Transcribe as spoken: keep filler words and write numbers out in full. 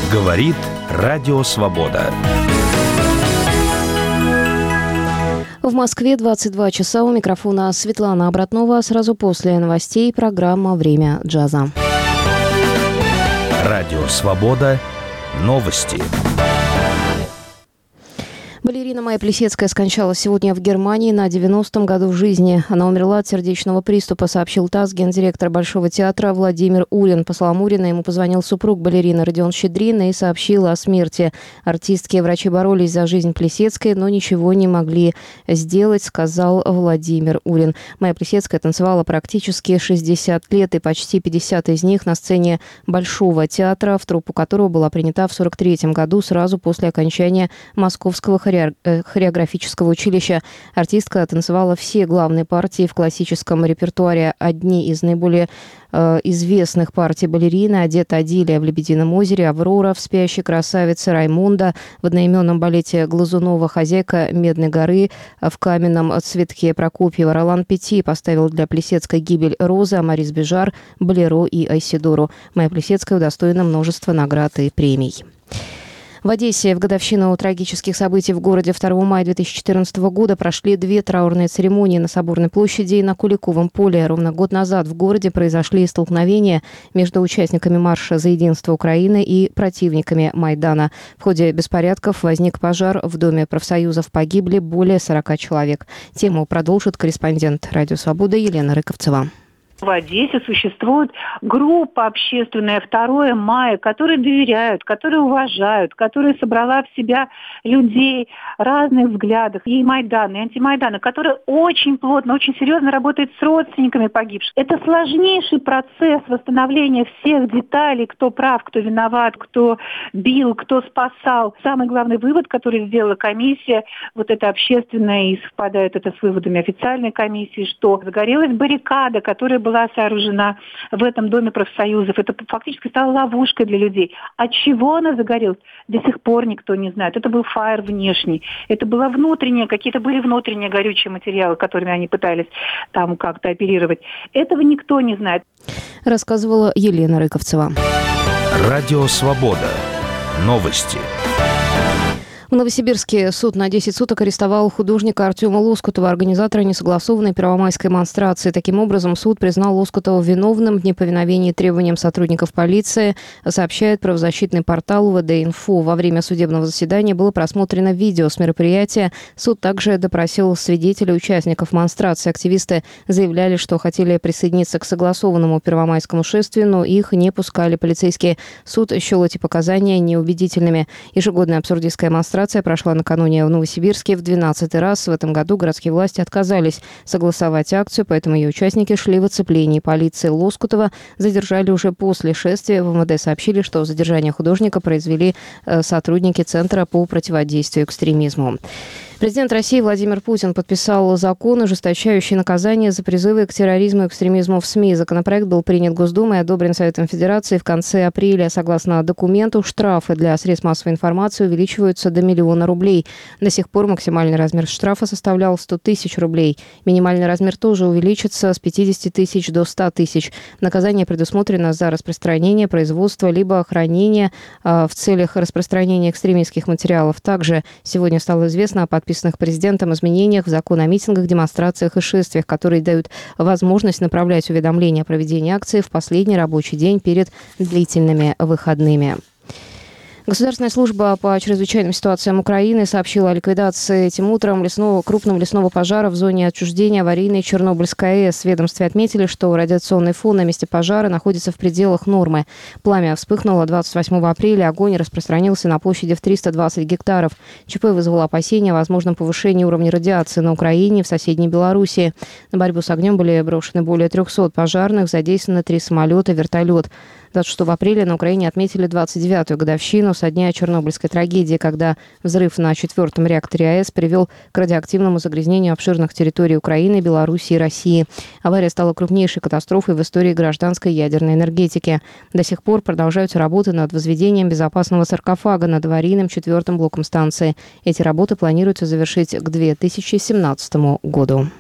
Говорит Радио Свобода. В Москве двадцать два часа. У микрофона Светлана Обратнова. Сразу после новостей программа «Время джаза». Радио Свобода. Новости. Балерина Майя Плисецкая скончалась сегодня в Германии на девяностом году жизни. Она умерла от сердечного приступа, сообщил ТАСС гендиректор Большого театра Владимир Урин. По словам Урина, ему позвонил супруг балерины Родион Щедрин и сообщил о смерти артистки. Врачи боролись за жизнь Плисецкой, но ничего не могли сделать, сказал Владимир Урин. Майя Плисецкая танцевала практически шестьдесят лет, и почти пятьдесят из них на сцене Большого театра, в труппу которого была принята в сорок третьем году, сразу после окончания Московского хореографического училища. Артистка танцевала все главные партии в классическом репертуаре. Одни из наиболее э, известных партий балерины — «Одета Адилия» в «Лебедином озере», «Аврора» в «Спящей красавице», «Раймонда» в одноименном балете Глазунова, «Хозяйка Медной горы» в «Каменном цветке» Прокопьева. Ролан Петти поставил для Плисецкой «Гибель Розы», а Морис Бежар — «Болеро» и «Айседору». Майя Плисецкая удостоена множества наград и премий. В Одессе в годовщину трагических событий в городе второго мая две тысячи четырнадцатого года прошли две траурные церемонии на Соборной площади и на Куликовом поле. Ровно год назад в городе произошли столкновения между участниками марша за единство Украины и противниками Майдана. В ходе беспорядков возник пожар. В Доме профсоюзов погибли более сорока человек. Тему продолжит корреспондент «Радио Свобода» Елена Рыковцева. В Одессе существует группа общественная второго мая, которые доверяют, которые уважают, которая собрала в себя людей разных взглядов, и Майдана, и антимайдана, которая очень плотно, очень серьезно работает с родственниками погибших. Это сложнейший процесс восстановления всех деталей, кто прав, кто виноват, кто бил, кто спасал. Самый главный вывод, который сделала комиссия, вот это общественная, и совпадает это с выводами официальной комиссии, что загорелась баррикада, которая была была сооружена в этом Доме профсоюзов. Это фактически стало ловушкой для людей. От чего она загорелась, до сих пор никто не знает. Это был фаер внешний. Это было внутреннее, какие-то были внутренние горючие материалы, которыми они пытались там как-то оперировать. Этого никто не знает. Рассказывала Елена Рыковцева. Радио Свобода. Новости. В Новосибирске суд на десять суток арестовал художника Артема Лоскутова, организатора несогласованной первомайской монстрации. Таким образом, суд признал Лоскутова виновным в неповиновении требованиям сотрудников полиции, сообщает правозащитный портал У В Д Инфо. Во время судебного заседания было просмотрено видео с мероприятия. Суд также допросил свидетелей, участников монстрации. Активисты заявляли, что хотели присоединиться к согласованному первомайскому шествию, но их не пускали полицейские. Суд счел эти показания неубедительными. Ежегодная абсурдистская монстрация прошла накануне в Новосибирске в двенадцатый раз. В этом году городские власти отказались согласовать акцию, поэтому ее участники шли в оцеплении. Полиции. Лоскутова задержали уже после шествия. В Эм Вэ Дэ сообщили, что задержание художника произвели сотрудники Центра по противодействию экстремизму. Президент России Владимир Путин подписал закон, ужесточающий наказание за призывы к терроризму и экстремизму в СМИ. Законопроект был принят Госдумой и одобрен Советом Федерации в конце апреля. Согласно документу, штрафы для средств массовой информации увеличиваются до миллиона рублей. До сих пор максимальный размер штрафа составлял сто тысяч рублей. Минимальный размер тоже увеличится с пятидесяти тысяч до ста тысяч. Наказание предусмотрено за распространение, производство либо хранение э, в целях распространения экстремистских материалов. Также сегодня стало известно о подписании подписанных президентом изменениях в закон о митингах, демонстрациях и шествиях, которые дают возможность направлять уведомления о проведении акции в последний рабочий день перед длительными выходными. Государственная служба по чрезвычайным ситуациям Украины сообщила о ликвидации этим утром лесного, крупного лесного пожара в зоне отчуждения аварийной Чернобыльской АЭС. В ведомстве отметили, что радиационный фон на месте пожара находится в пределах нормы. Пламя вспыхнуло двадцать восьмого апреля. Огонь распространился на площади в триста двадцать гектаров. ЧП вызвало опасения о возможном повышении уровня радиации на Украине и в соседней Белоруссии. На борьбу с огнем были брошены более трехсот пожарных, задействованы три самолета, вертолет. двадцать шестого апреля на Украине отметили двадцать девятую годовщину со дня Чернобыльской трагедии, когда взрыв на четвертом реакторе АЭС привел к радиоактивному загрязнению обширных территорий Украины, Белоруссии и России. Авария стала крупнейшей катастрофой в истории гражданской ядерной энергетики. До сих пор продолжаются работы над возведением безопасного саркофага над аварийным четвертым блоком станции. Эти работы планируется завершить к две тысячи семнадцатому году.